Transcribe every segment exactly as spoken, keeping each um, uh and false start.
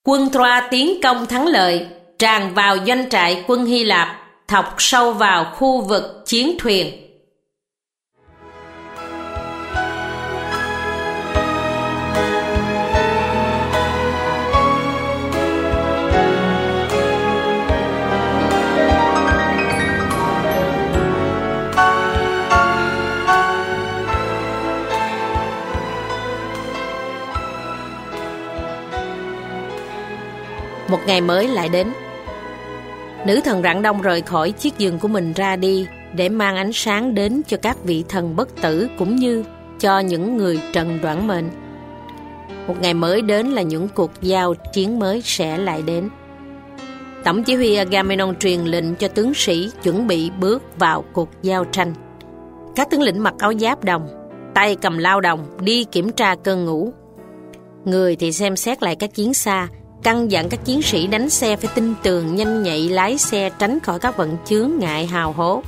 Quân Troa tiến công thắng lợi, tràn vào doanh trại quân Hy Lạp, thọc sâu vào khu vực chiến thuyền. Một ngày mới lại đến. Nữ thần Rạng Đông rời khỏi chiếc giường của mình ra đi để mang ánh sáng đến cho các vị thần bất tử cũng như cho những người trần đoản mệnh. Một ngày mới đến là những cuộc giao chiến mới sẽ lại đến. Tổng chỉ huy Agamemnon truyền lệnh cho tướng sĩ chuẩn bị bước vào cuộc giao tranh. Các tướng lĩnh mặc áo giáp đồng, tay cầm lao đồng đi kiểm tra cơn ngủ. Người thì xem xét lại các chiến xa, căn dặn các chiến sĩ đánh xe phải tinh tường, nhanh nhạy, lái xe tránh khỏi các vận chướng ngại hào hố.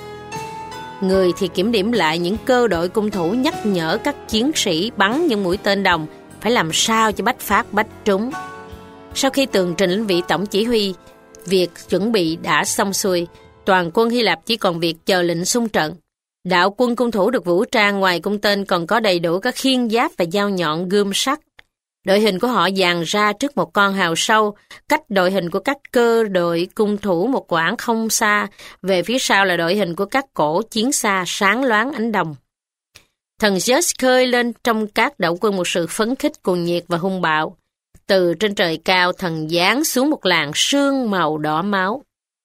Người thì kiểm điểm lại những cơ đội cung thủ, nhắc nhở các chiến sĩ bắn những mũi tên đồng phải làm sao cho bách phát bách trúng. Sau khi tường trình lên vị tổng chỉ huy, việc chuẩn bị đã xong xuôi, toàn quân Hy Lạp chỉ còn việc chờ lệnh xung trận. Đạo quân cung thủ được vũ trang ngoài cung tên còn có đầy đủ các khiên giáp và dao nhọn gươm sắt. Đội hình của họ dàn ra trước một con hào sâu, cách đội hình của các cơ đội cung thủ một quãng không xa, về phía sau là đội hình của các cổ chiến xa sáng loáng ánh đồng. Thần Zeus khơi lên trong các đạo quân một sự phấn khích cuồng nhiệt và hung bạo. Từ trên trời cao, thần giáng xuống một làn sương màu đỏ máu.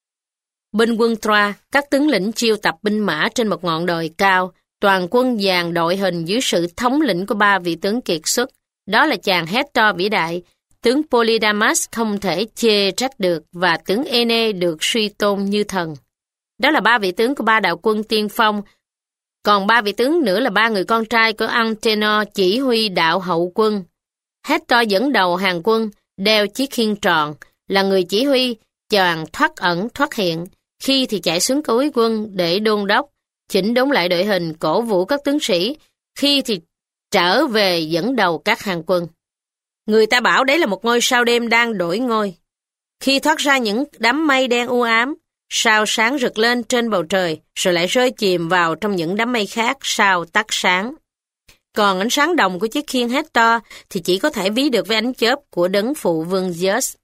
Bên quân Troa, các tướng lĩnh chiêu tập binh mã trên một ngọn đồi cao, toàn quân dàn đội hình dưới sự thống lĩnh của ba vị tướng kiệt xuất. Đó là chàng Hector vĩ đại, tướng Polydamas không thể chê trách được và tướng Ene được suy tôn như thần. Đó là ba vị tướng của ba đạo quân tiên phong, còn ba vị tướng nữa là ba người con trai của Antenor chỉ huy đạo hậu quân. Hector dẫn đầu hàng quân, đeo chiếc khiên tròn, là người chỉ huy, chàng thoát ẩn thoát hiện, khi thì chạy xuống cuối quân để đôn đốc, chỉnh đốn lại đội hình, cổ vũ các tướng sĩ, khi thì trở về dẫn đầu các hàng quân. Người ta bảo đấy là một ngôi sao đêm đang đổi ngôi. Khi thoát ra những đám mây đen u ám, sao sáng rực lên trên bầu trời, rồi lại rơi chìm vào trong những đám mây khác, sao tắt sáng. Còn ánh sáng đồng của chiếc khiên Hector thì chỉ có thể ví được với ánh chớp của đấng phụ vương Zeus.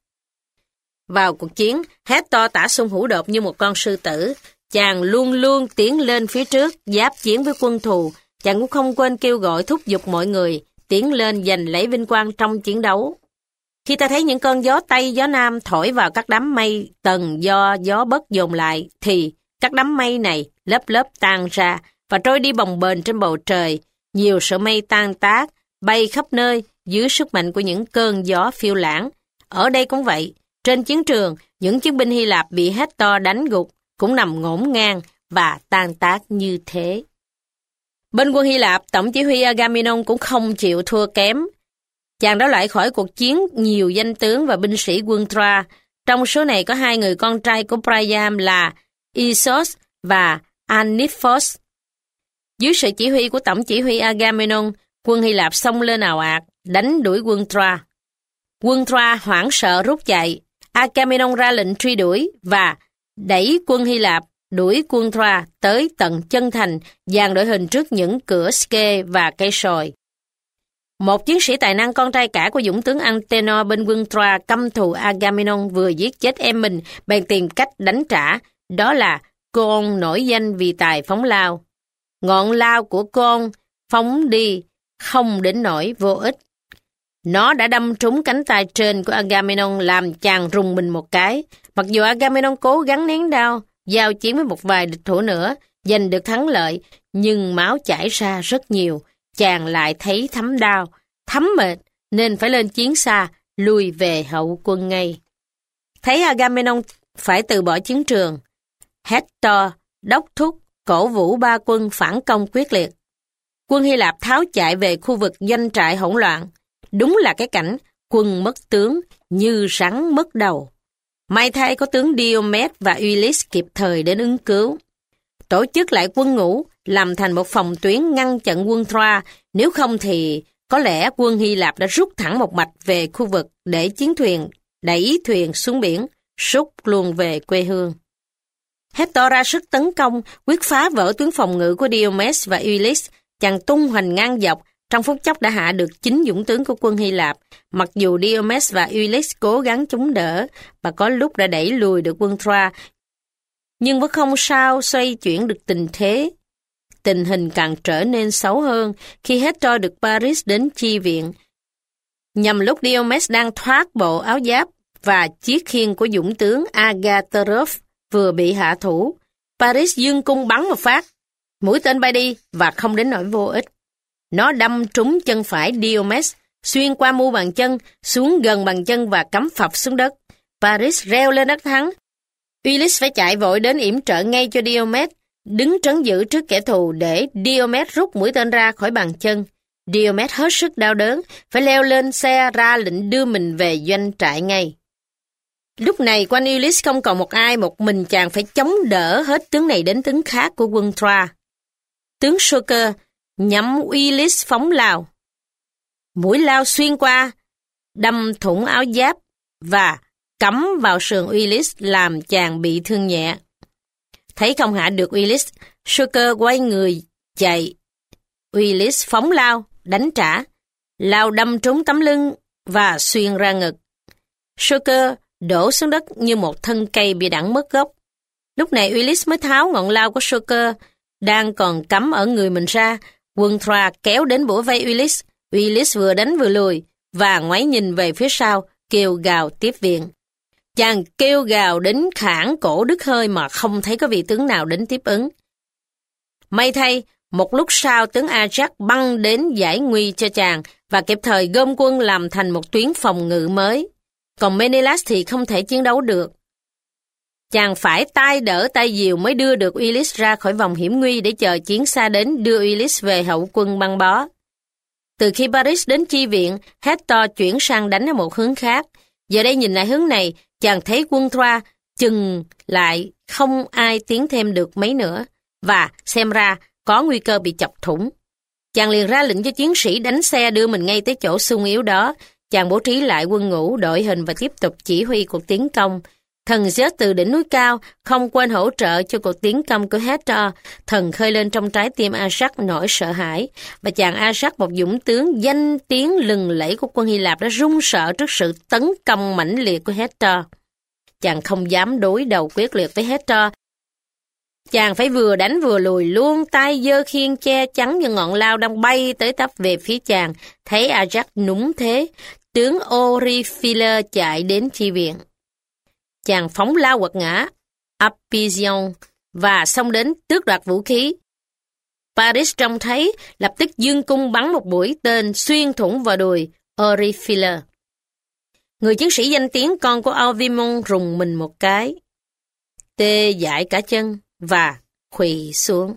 Vào cuộc chiến, Hector tả sung hữu đột như một con sư tử. Chàng luôn luôn tiến lên phía trước, giáp chiến với quân thù. Chàng cũng không quên kêu gọi thúc giục mọi người tiến lên giành lấy vinh quang trong chiến đấu. Khi ta thấy những cơn gió Tây, gió Nam thổi vào các đám mây tầng do gió bất dồn lại, thì các đám mây này lớp lớp tan ra và trôi đi bồng bềnh trên bầu trời. Nhiều sợi mây tan tác, bay khắp nơi dưới sức mạnh của những cơn gió phiêu lãng. Ở đây cũng vậy, trên chiến trường, những chiến binh Hy Lạp bị Hector đánh gục cũng nằm ngổn ngang và tan tác như thế. Bên quân Hy Lạp, tổng chỉ huy Agamemnon cũng không chịu thua kém. Chàng đã loại khỏi cuộc chiến nhiều danh tướng và binh sĩ quân Troa. Trong số này có hai người con trai của Priam là Isos và Aniphos. Dưới sự chỉ huy của tổng chỉ huy Agamemnon, quân Hy Lạp xông lên ào ạt, đánh đuổi quân Troa. Quân Troa hoảng sợ rút chạy. Agamemnon ra lệnh truy đuổi và đẩy quân Hy Lạp đuổi quân Troa tới tận chân thành, dàn đội hình trước những cửa Ske và cây sồi. Một chiến sĩ tài năng con trai cả của dũng tướng Antenor bên quân Troa căm thù Agamemnon vừa giết chết em mình bèn tìm cách đánh trả, đó là Con nổi danh vì tài phóng lao. Ngọn lao của Con phóng đi không đến nỗi vô ích. Nó đã đâm trúng cánh tay trên của Agamemnon làm chàng rùng mình một cái. Mặc dù Agamemnon cố gắng nén đau, giao chiến với một vài địch thủ nữa, giành được thắng lợi, nhưng máu chảy ra rất nhiều. Chàng lại thấy thấm đau, thấm mệt, nên phải lên chiến xa, lui về hậu quân ngay. Thấy Agamemnon phải từ bỏ chiến trường, Hector đốc thúc cổ vũ ba quân phản công quyết liệt. Quân Hy Lạp tháo chạy về khu vực doanh trại hỗn loạn. Đúng là cái cảnh quân mất tướng như rắn mất đầu. May thay có tướng Diomed và Ulyss kịp thời đến ứng cứu. Tổ chức lại quân ngũ, làm thành một phòng tuyến ngăn chặn quân Troa, nếu không thì Có lẽ quân Hy Lạp đã rút thẳng một mạch về khu vực để chiến thuyền đẩy thuyền xuống biển, rút luôn về quê hương. Hector ra sức tấn công, quyết phá vỡ tuyến phòng ngự của Diomedes và Ulysse. Chàng tung hoành ngang dọc, trong phút chốc đã hạ được chín dũng tướng của quân Hy Lạp. Mặc dù Diomedes và Ulysse cố gắng chống đỡ, và có lúc đã đẩy lùi được quân Troa, nhưng vẫn không sao xoay chuyển được tình thế. Tình hình càng trở nên xấu hơn khi Hector được Paris đến chi viện. Nhằm lúc Diomedes đang thoát bộ áo giáp và chiếc khiên của dũng tướng Agathorus vừa bị hạ thủ, Paris dương cung bắn một phát. Mũi tên bay đi và không đến nỗi vô ích. Nó đâm trúng chân phải Diomedes, xuyên qua mu bàn chân, xuống gần bàn chân và cắm phập xuống đất. Paris reo lên đắc thắng. Ulysse phải chạy vội đến yểm trợ ngay cho Diomedes, đứng trấn giữ trước kẻ thù để Diomedes rút mũi tên ra khỏi bàn chân. Diomedes hết sức đau đớn, phải leo lên xe ra lệnh đưa mình về doanh trại ngay. Lúc này quanh Ulysse không còn một ai, một mình chàng phải chống đỡ hết tướng này đến tướng khác của quân Troa. Tướng Soker nhắm Ulysse phóng lao. Mũi lao xuyên qua, đâm thủng áo giáp và cắm vào sườn Ulysse làm chàng bị thương nhẹ. Thấy không hạ được Ulysse, Soker quay người chạy. Ulysse phóng lao, đánh trả. Lao đâm trúng tấm lưng và xuyên ra ngực. Soker đổ xuống đất như một thân cây bị đẵng mất gốc. Lúc này Ulysse mới tháo ngọn lao của Soker đang còn cắm ở người mình ra. Quân Troa kéo đến bủa vây Ulysse. Ulysse vừa đánh vừa lùi và ngoái nhìn về phía sau, kêu gào tiếp viện. Chàng kêu gào đến khản cổ đứt hơi mà không thấy có vị tướng nào đến tiếp ứng. May thay, một lúc sau tướng Ajax băng đến giải nguy cho chàng và kịp thời gom quân làm thành một tuyến phòng ngự mới. Còn Menelaus thì không thể chiến đấu được. Chàng phải tay đỡ tay dìu mới đưa được Ulysse ra khỏi vòng hiểm nguy để chờ chiến xa đến đưa Ulysse về hậu quân băng bó. Từ khi Paris đến chi viện, Hector chuyển sang đánh ở một hướng khác. Giờ đây nhìn lại hướng này, chàng thấy quân Troa chừng lại không ai tiến thêm được mấy nữa, và xem ra có nguy cơ bị chọc thủng. Chàng liền ra lệnh cho chiến sĩ đánh xe đưa mình ngay tới chỗ xung yếu đó. Chàng bố trí lại quân ngũ, đội hình và tiếp tục chỉ huy cuộc tiến công. Thần Zeus từ đỉnh núi cao không quên hỗ trợ cho cuộc tiến công của Hector. Thần khơi lên trong trái tim Ajax nỗi sợ hãi, và chàng Ajax, một dũng tướng danh tiếng lừng lẫy của quân Hy Lạp, đã run sợ trước sự tấn công mãnh liệt của Hector. Chàng không dám đối đầu quyết liệt với Hector. Chàng phải vừa đánh vừa lùi, luôn tay giơ khiên che chắn những ngọn lao đang bay tới tấp về phía chàng. Thấy Ajax núng thế, tướng Oryphile chạy đến chi viện. Chàng phóng lao quật ngã Apision và xông đến tước đoạt vũ khí. Paris trông thấy, lập tức dương cung bắn một mũi tên xuyên thủng vào đùi Oryphile. Người chiến sĩ danh tiếng con của Alvimon rùng mình một cái, tê dại cả chân và khuỵu xuống.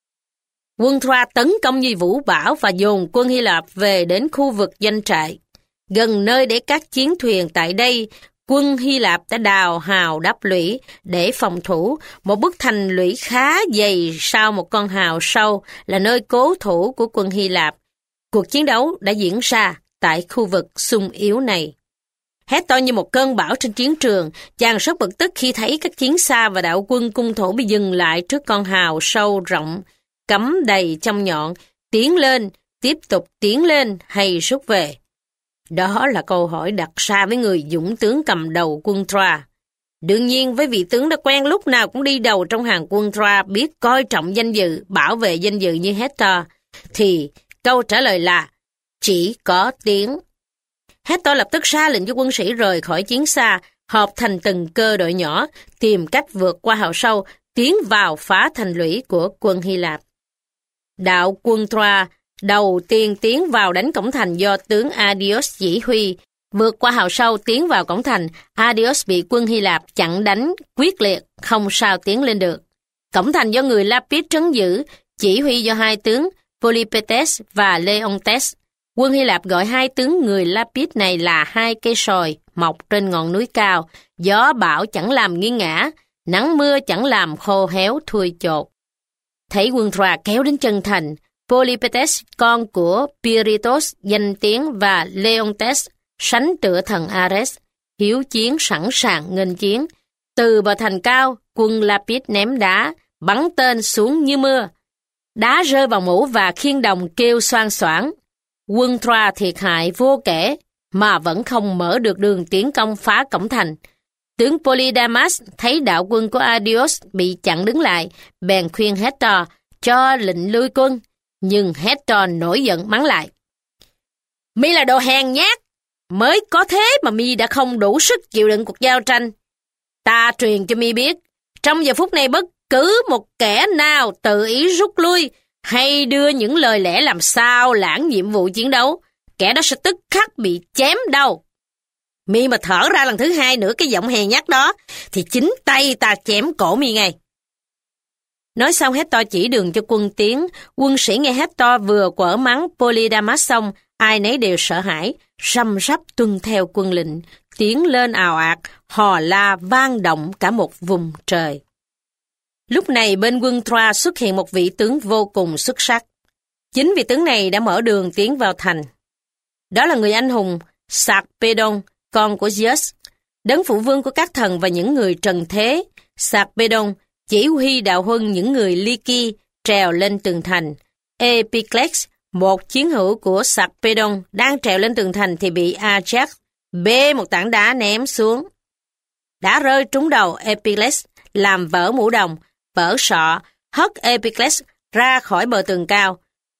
Quân Troa tấn công như vũ bão và dồn quân Hy Lạp về đến khu vực doanh trại. Gần nơi để các chiến thuyền tại đây, quân Hy Lạp đã đào hào đắp lũy để phòng thủ. Một bức thành lũy khá dày sau một con hào sâu là nơi cố thủ của quân Hy Lạp. Cuộc chiến đấu đã diễn ra tại khu vực xung yếu này. Hector như một cơn bão trên chiến trường, chàng rất bực tức khi thấy các chiến xa và đạo quân cung thổ bị dừng lại trước con hào sâu rộng, cắm đầy châm nhọn, tiến lên, tiếp tục tiến lên hay rút về. Đó là câu hỏi đặt ra với người dũng tướng cầm đầu quân Troa. Đương nhiên với vị tướng đã quen lúc nào cũng đi đầu trong hàng quân Troa, biết coi trọng danh dự, bảo vệ danh dự như Hector, thì câu trả lời là chỉ có tiến. Hector lập tức ra lệnh cho quân sĩ rời khỏi chiến xa, họp thành từng cơ đội nhỏ, tìm cách vượt qua hào sâu, tiến vào phá thành lũy của quân Hy Lạp. Đạo quân Troa đầu tiên tiến vào đánh cổng thành do tướng Aeneas chỉ huy. Vượt qua hào sâu tiến vào cổng thành, Aeneas bị quân Hy Lạp chặn đánh quyết liệt, không sao tiến lên được. Cổng thành do người Lapid trấn giữ, chỉ huy do hai tướng Polypetes và Leontes. Quân Hy Lạp gọi hai tướng người Lapid này là hai cây sồi mọc trên ngọn núi cao, gió bão chẳng làm nghiêng ngã, nắng mưa chẳng làm khô héo thui chột. Thấy quân Troa kéo đến chân thành, Polypetes, con của Pirithous danh tiếng, và Leontes, sánh tựa thần Ares, hiếu chiến sẵn sàng nghênh chiến. Từ bờ thành cao, quân Lapid ném đá, bắn tên xuống như mưa. Đá rơi vào mũ và khiên đồng kêu xoan xoảng. Quân Troa thiệt hại vô kể, mà vẫn không mở được đường tiến công phá cổng thành. Tướng Polydamas thấy đạo quân của Ariost bị chặn đứng lại, bèn khuyên Hector cho lệnh lui quân, nhưng Hector nổi giận mắng lại. Mi là đồ hèn nhát, mới có thế mà mi đã không đủ sức chịu đựng cuộc giao tranh. Ta truyền cho mi biết, trong giờ phút này bất cứ một kẻ nào tự ý rút lui hay đưa những lời lẽ làm sao lãng nhiệm vụ chiến đấu, kẻ đó sẽ tức khắc bị chém đầu. Mi mà thở ra lần thứ hai nữa cái giọng hèn nhát đó, thì chính tay ta chém cổ mi ngay. Nói xong Hector chỉ đường cho quân tiến. Quân sĩ nghe Hector vừa quở mắng Polydamas xong, ai nấy đều sợ hãi, răm rắp tuân theo quân lệnh, tiến lên ào ạt, hò la vang động cả một vùng trời. Lúc này bên quân Troa xuất hiện một vị tướng vô cùng xuất sắc. Chính vị tướng này đã mở đường tiến vào thành. Đó là người anh hùng Sarpedon, con của Zeus, đấng phụ vương của các thần và những người trần thế. Sarpedon chỉ huy đạo huân những người Lyci trèo lên tường thành. Epicles, một chiến hữu của Sarpedon, đang trèo lên tường thành thì bị Ajax bê một tảng đá ném xuống. Đá rơi trúng đầu Epicles, làm vỡ mũ đồng, vỡ sọ, hất Epicles ra khỏi bờ tường cao.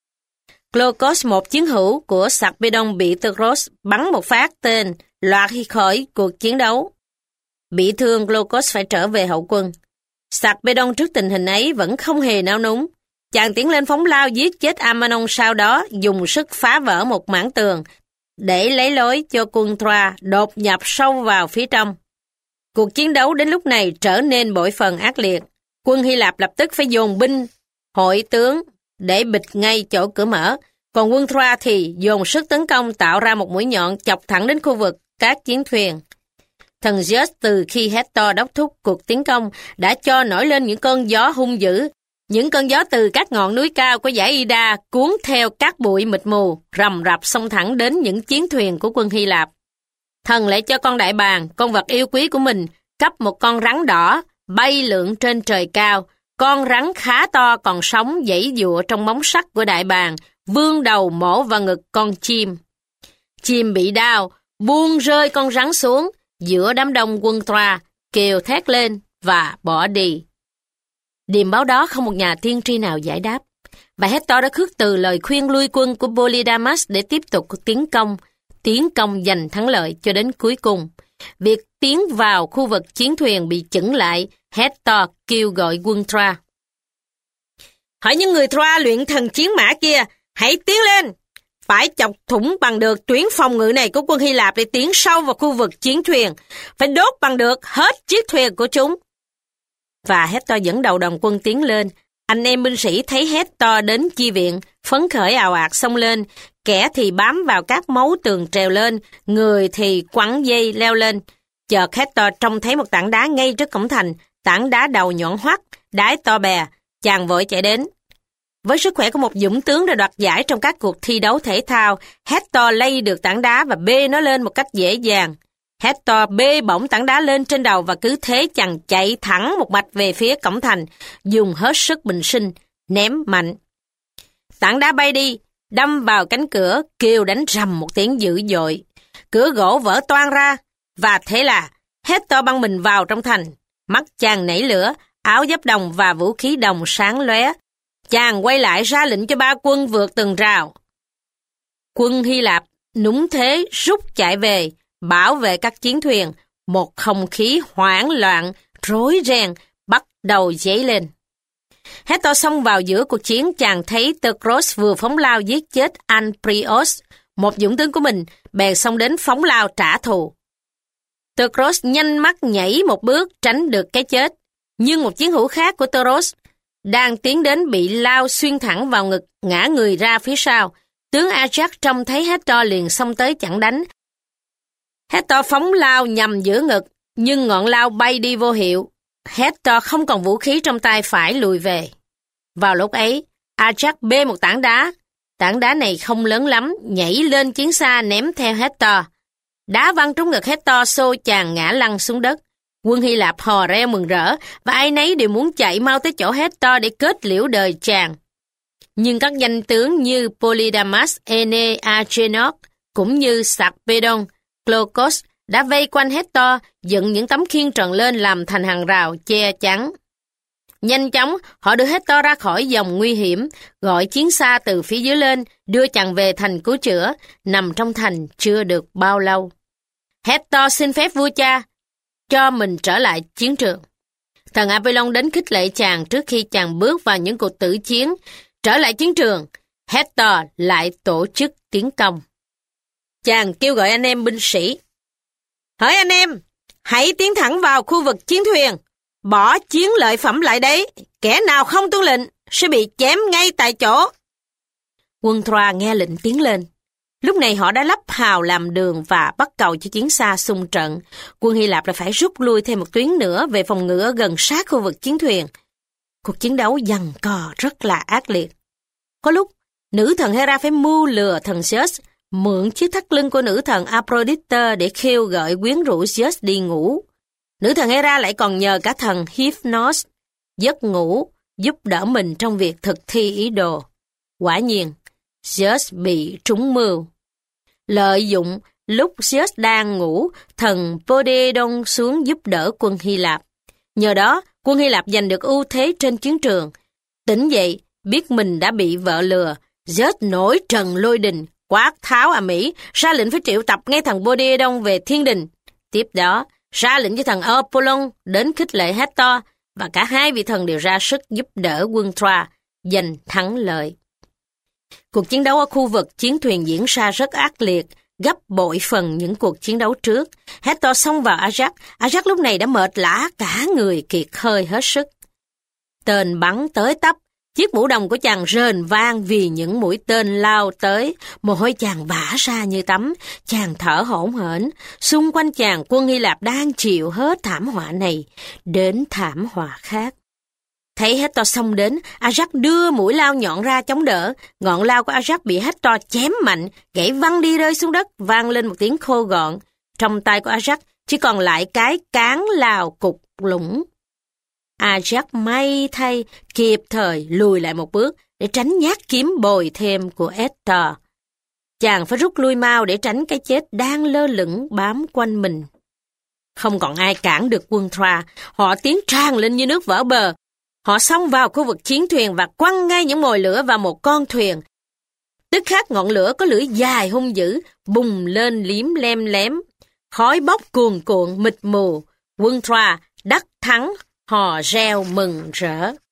Glaucus, một chiến hữu của Sarpedon, bị Teucros bắn một phát tên, loạt khỏi cuộc chiến đấu. Bị thương, Glaucus phải trở về hậu quân. Sarpedon trước tình hình ấy vẫn không hề nao núng. Chàng tiến lên phóng lao giết chết Ammonon, sau đó dùng sức phá vỡ một mảng tường để lấy lối cho quân Troa đột nhập sâu vào phía trong. Cuộc chiến đấu đến lúc này trở nên bội phần ác liệt. Quân Hy Lạp lập tức phải dồn binh, hội tướng để bịt ngay chỗ cửa mở, còn quân Troa thì dồn sức tấn công tạo ra một mũi nhọn chọc thẳng đến khu vực các chiến thuyền. Thần Zeus từ khi Hector đốc thúc cuộc tiến công đã cho nổi lên những cơn gió hung dữ, những cơn gió từ các ngọn núi cao của dãy Ida cuốn theo cát bụi mịt mù, rầm rập xông thẳng đến những chiến thuyền của quân Hy Lạp. Thần lại cho con đại bàng, con vật yêu quý của mình, cấp một con rắn đỏ bay lượn trên trời cao. Con rắn khá to còn sống giãy giụa trong móng sắt của đại bàng, vươn đầu mổ vào ngực con chim. Chim bị đau, buông rơi con rắn xuống giữa đám đông quân Troa, kêu thét lên và bỏ đi. Điềm báo đó không một nhà tiên tri nào giải đáp, và Hector đã khước từ lời khuyên lui quân của Polydamas để tiếp tục tiến công, tiến công giành thắng lợi cho đến cuối cùng. Việc tiến vào khu vực chiến thuyền bị chững lại, Hector kêu gọi quân Troa. Hỏi những người Troa luyện thần chiến mã kia, hãy tiến lên! Phải chọc thủng bằng được tuyến phòng ngự này của quân Hy Lạp để tiến sâu vào khu vực chiến thuyền. Phải đốt bằng được hết chiếc thuyền của chúng. Và Hector dẫn đầu đồng quân tiến lên. Anh em binh sĩ thấy Hector đến chi viện, phấn khởi ào ạt xông lên. Kẻ thì bám vào các mấu tường trèo lên, người thì quẳng dây leo lên. Chợt Hector trông thấy một tảng đá ngay trước cổng thành, tảng đá đầu nhọn hoắt, đáy to bè. Chàng vội chạy đến. Với sức khỏe của một dũng tướng đã đoạt giải trong các cuộc thi đấu thể thao, Hector lay được tảng đá và bê nó lên một cách dễ dàng. Hector bê bổng tảng đá lên trên đầu và cứ thế chàng chạy thẳng một mạch về phía cổng thành, dùng hết sức bình sinh, ném mạnh. Tảng đá bay đi, đâm vào cánh cửa, kêu đánh rầm một tiếng dữ dội. Cửa gỗ vỡ toang ra, và thế là Hector băng mình vào trong thành. Mắt chàng nảy lửa, áo giáp đồng và vũ khí đồng sáng lóe. Chàng quay lại ra lệnh cho ba quân vượt tường rào. Quân Hy Lạp núng thế rút chạy về, bảo vệ các chiến thuyền. Một không khí hoảng loạn, rối ren bắt đầu dấy lên. Hector xông vào giữa cuộc chiến, chàng thấy Teucros vừa phóng lao giết chết Anprios, một dũng tướng của mình, bèn xông đến phóng lao trả thù. Teucros nhanh mắt nhảy một bước tránh được cái chết, nhưng một chiến hữu khác của Teucros đang tiến đến bị lao xuyên thẳng vào ngực, ngã người ra phía sau. Tướng Ajax trông thấy Hector liền xông tới chặn đánh. Hector phóng lao nhằm giữa ngực, nhưng ngọn lao bay đi vô hiệu. Hector không còn vũ khí trong tay phải lùi về. Vào lúc ấy, Ajax bê một tảng đá. Tảng đá này không lớn lắm, nhảy lên chiến xa ném theo Hector. Đá văng trúng ngực Hector, xô chàng ngã lăn xuống đất. Quân Hy Lạp hò reo mừng rỡ, và ai nấy đều muốn chạy mau tới chỗ Hector để kết liễu đời chàng. Nhưng các danh tướng như Polydamas, Ene, Agenor, cũng như Sarpedon, Glaucus đã vây quanh Hector, dựng những tấm khiên tròn lên làm thành hàng rào che chắn. Nhanh chóng, họ đưa Hector ra khỏi dòng nguy hiểm, gọi chiến xa từ phía dưới lên, đưa chàng về thành cứu chữa, nằm trong thành chưa được bao lâu. Hector xin phép vua cha, cho mình trở lại chiến trường. Thần Apollon đến khích lệ chàng trước khi chàng bước vào những cuộc tử chiến. Trở lại chiến trường, Hector lại tổ chức tiến công. Chàng kêu gọi anh em binh sĩ. Hỡi anh em, hãy tiến thẳng vào khu vực chiến thuyền, bỏ chiến lợi phẩm lại đấy, kẻ nào không tuân lệnh sẽ bị chém ngay tại chỗ. Quân Troa nghe lệnh tiến lên. Lúc này họ đã lắp hào làm đường và bắt cầu cho chiến xa xung trận. Quân Hy Lạp đã phải rút lui thêm một tuyến nữa về phòng ngự ở gần sát khu vực chiến thuyền. Cuộc chiến đấu giằng co rất là ác liệt. Có lúc, nữ thần Hera phải mưu lừa thần Zeus, mượn chiếc thắt lưng của nữ thần Aphrodite để khiêu gợi quyến rũ Zeus đi ngủ. Nữ thần Hera lại còn nhờ cả thần Hypnos, giấc ngủ, giúp đỡ mình trong việc thực thi ý đồ. Quả nhiên, Zeus bị trúng mưu. Lợi dụng lúc Zeus đang ngủ, thần Poseidon xuống giúp đỡ quân Hy Lạp. Nhờ đó, quân Hy Lạp giành được ưu thế trên chiến trường. Tỉnh dậy, biết mình đã bị vợ lừa, Zeus nổi trần lôi đình, quát tháo ầm ĩ, ra lệnh phải triệu tập ngay thần Poseidon về thiên đình. Tiếp đó, ra lệnh cho thần Apollon đến khích lệ Hector, và cả hai vị thần đều ra sức giúp đỡ quân Troa giành thắng lợi. Cuộc chiến đấu ở khu vực chiến thuyền diễn ra rất ác liệt, gấp bội phần những cuộc chiến đấu trước. Hector xông vào Ajax. Ajax lúc này đã mệt lả cả người, kiệt hơi hết sức. Tên bắn tới tấp, chiếc mũ đồng của chàng rền vang vì những mũi tên lao tới. Mồ hôi chàng vã ra như tắm, chàng thở hổn hển. Xung quanh chàng, quân Hy Lạp đang chịu hết thảm họa này đến thảm họa khác. Thấy Hector xông đến, Ajax đưa mũi lao nhọn ra chống đỡ. Ngọn lao của Ajax bị Hector chém mạnh, gãy văng đi rơi xuống đất, vang lên một tiếng khô gọn. Trong tay của Ajax chỉ còn lại cái cán lao cục lũng. Ajax may thay kịp thời lùi lại một bước để tránh nhát kiếm bồi thêm của Hector. Chàng phải rút lui mau để tránh cái chết đang lơ lửng bám quanh mình. Không còn ai cản được quân Troa, họ tiến tràn lên như nước vỡ bờ. Họ xông vào khu vực chiến thuyền và quăng ngay những mồi lửa vào một con thuyền. Tức khắc ngọn lửa có lưỡi dài hung dữ, bùng lên liếm lem lém. Khói bốc cuồn cuộn mịt mù, quân Troa đắc thắng, hò reo mừng rỡ.